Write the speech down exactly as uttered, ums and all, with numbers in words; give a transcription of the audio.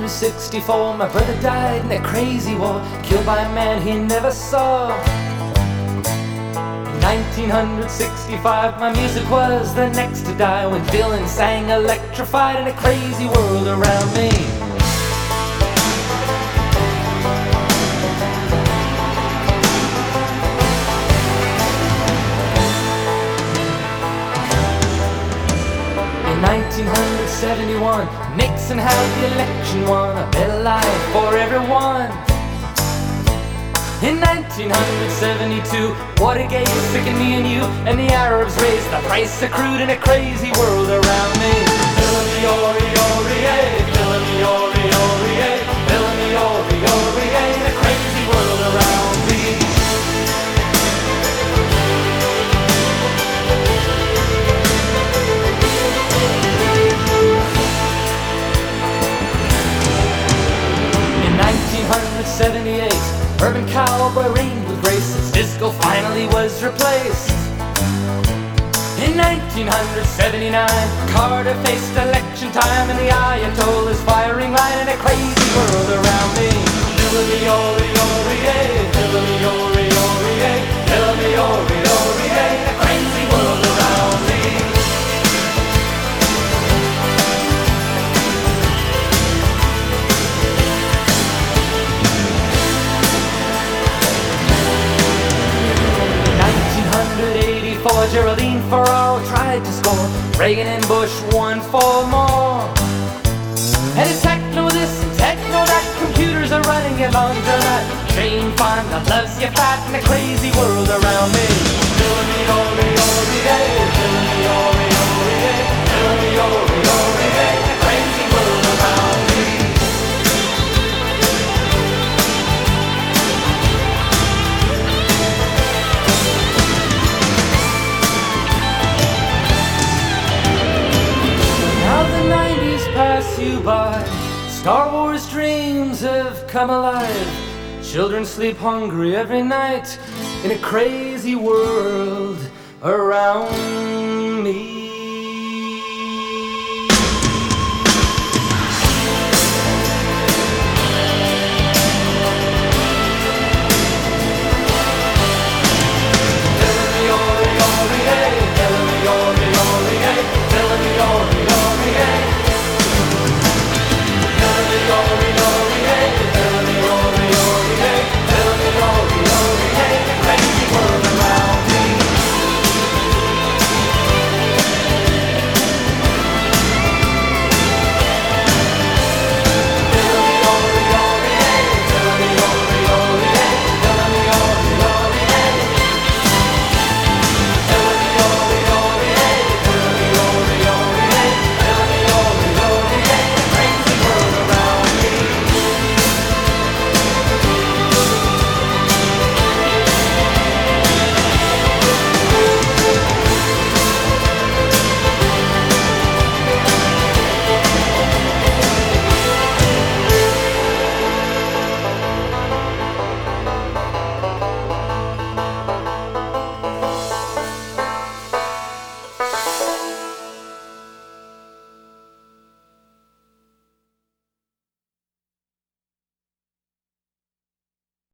sixty-four, my brother died in a crazy war, killed by a man he never saw. nineteen sixty-five, my music was the next to die when Dylan sang Electrified in a crazy world around me. In nineteen seventy-one, Nixon had the election won, a better life for everyone. In nineteen seventy-two, Watergate sickened me and you, and the Arabs raised the price of crude in a crazy world around me. Fill-a-me-ori-ori-ay, fill-a-me-ori-ori-ay, fill-a-me-ori-ori-ay, in a crazy world around me. In nineteen seventy-eight, urban cowboy reigned with bracelets, disco finally was replaced. In nineteen seventy-nine, Carter faced election time, and the Ayatollah's firing line in a crazy world around me. Fill-a-me-ori-ori-ay, fill-a-me-ori-ori-ay, fill-a-me-ori-ori-ay, in a crazy world around me. Geraldine Ferraro tried to score, Reagan and Bush won four more. And it's techno this and techno that, computers are running your laundromat. Jane Fonda loves you fat in a crazy world around me. Fill-a-me-ori-ori-ay, fill-a-me-ori-ori-ay, fill-a-me-ori-ori-ay, in a crazy world around me. Pass you by, Star Wars dreams have come alive. Children sleep hungry every night in a crazy world around me.